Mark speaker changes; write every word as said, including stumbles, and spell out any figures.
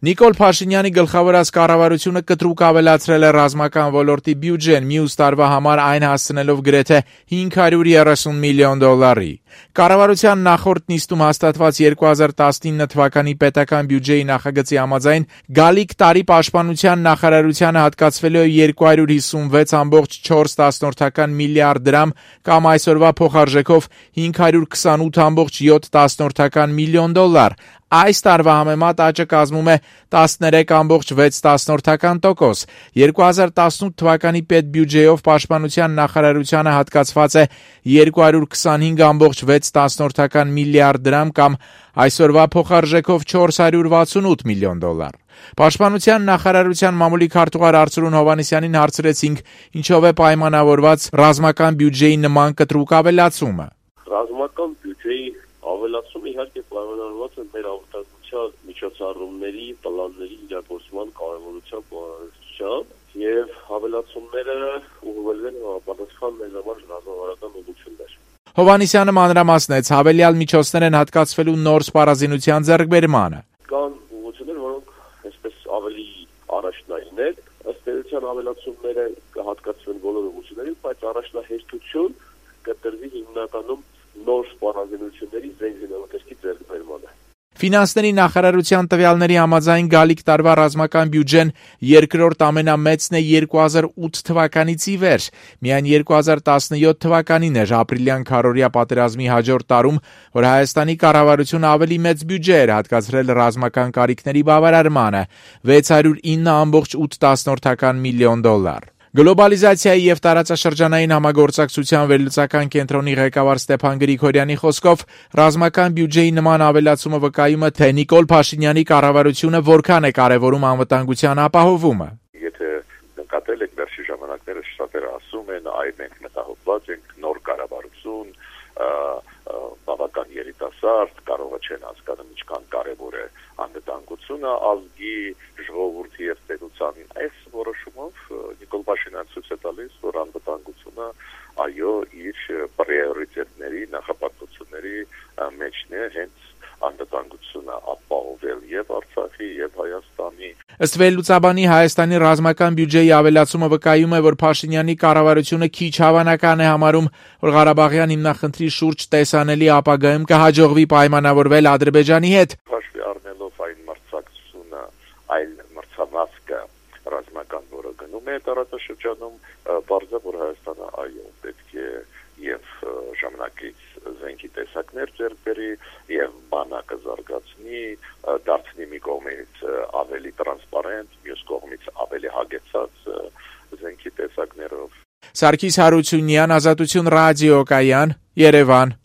Speaker 1: Նիկոլ Փաշինյանի գլխավորած կառավարությունը կտրուկ ավելացրել է ռազմական ոլորտի բյուջեն, մյուս տարվա համար այն հասցնելով գրեթե հինգ հարյուր երեսուն միլիոն դոլարի։ Կառավարության նախորդ նիստում հաստատված երկու հազար տասնինը թվականի պետական բյուջեի նախագծի համաձայն գալիք տարի պաշտպանության նախարարությանը հատկացվելու է երկու հարյուր հիսունվեց կόμma չորս միլիարդ դրամ կամ այսօրվա փոխարժեքով հինգ հարյուր քսանութ կόμma յոթ միլիոն դոլար։ Այս տարվա համեմատ աճը կազմում է տասներեք կόμma վեց տոկոս։ երկու հազար տասնութ թվականի պետբյուջեով պաշտպանության նախարարությանը հատկացված է երկու հարյուր քսանհինգ կόμma վեց միլիարդ դրամ կամ այսօրվա փոխարժեքով չորս հարյուր վաթսունութ միլիոն դոլար։ Պաշտպանության նախարարության մամուլի քարտուղար Արծրուն Հովհաննիսյանին հարցրեցինք, ինչով է պայմանավորված ռազմական բյուջեի նման կտրուկ ավելացումը։
Speaker 2: Ռազմական բյուջեի ավելացումը իհարկե պայմանավորված է մեր անվտանգության միջոցառումների, պլանների իրագործման կարևորության բովանդակությամբ եւ ավելացումները ուղղվել են համապատասխան մեր համար ռազմավարական ուղղություններ։
Speaker 1: Հովհաննիսյանը մանրամասնեց, հավելյալ միջոցներ են հատկացվելու նոր սպառազինության ձեռքբերմանը։
Speaker 2: Կան ուղղություններ, որոնք այսպես ավելի առաջնային են, ըստ էության ավելացումները կհատկացվեն բոլոր ուղղություններին, բայց առաջնահերթություն կտրվի հիմնականում նոր սպառազինությունների զենզինամթերքի ձեռքբերմանը։
Speaker 1: Ֆինանսների նախարարության տվյալների համաձայն գալիք տարվա ռազմական բյուջեն երկրորդ ամենամեծն է երկու հազար ութ թվականից ի վեր։ Միայն երկու հազար տասնյոթ թվականին էր ապրիլյան քառօրյա պատերազմի հաջորդ տարում, որ Հայաստանի կառավարությունը ավելի մեծ բյուջե էր հատկացրել ռազմական կարիքների բավարարմանը՝ վեց հարյուր ինը կόμma ութ միլիոն դոլար։ Գլոբալիզացիայի եւ տարածաշրջանային համագործակցության վերլուծական կենտրոնի ղեկավար Ստեփան Գրիգորյանի խոսքով ռազմական բյուջեի նման ավելացումը վկայում է, թե Նիկոլ Փաշինյանի կառավարությունը որքան է կարևորում անվտանգության ապահովումը։
Speaker 3: Եթե նկատել եք վերջի ժամանակներս շատերը ասում են, այ մենք մտահոգված ենք նոր կառավարություն, բավական երիտասարդ, կարող չեն հասկանում ինչքան կարևոր է անվտանգությունը ազգի, ժողովրդի եւ պետության։ Այս որոշումով Նիկոլ Փաշինյանը ցույց է տալիս, որ անվտանգությունը այո իր պրիորիտետների, նախապատվությունների մեջն է, հենց անվտանգությունը ապահովել եւ Արցախի եւ Հայաստանի։
Speaker 1: Ըստ վերլուծաբանի Հայաստանի ռազմական բյուջեի ավելացումը վկայում է, որ Փաշինյանի կառավարությունը քիչ հավանական է համարում, որ Ղարաբաղյան հիմնախնդրի շուրջ տեսանելի ապագայում կհաջողվի պայմանավորվել Ադրբեջանի հետ։
Speaker 3: Հաշվի առնելով այն մրցակցությունը, այլ մրցանակը ռազմական, որը գնում է տարածաշրջանում, բարձր որ Հայաստանը այո պետք է եւ ժամանակից զենքի տեսակներ ձեռք բերի եւ բանակը զարգացնի, դարձնի մի կողմից ավելի տրանսպարենտ, մյուս կողմից ավելի հագեցած զենքի տեսակներով։
Speaker 1: Սարգիս Հարությունյան, Ազատություն ռադիոկայան, Երևան։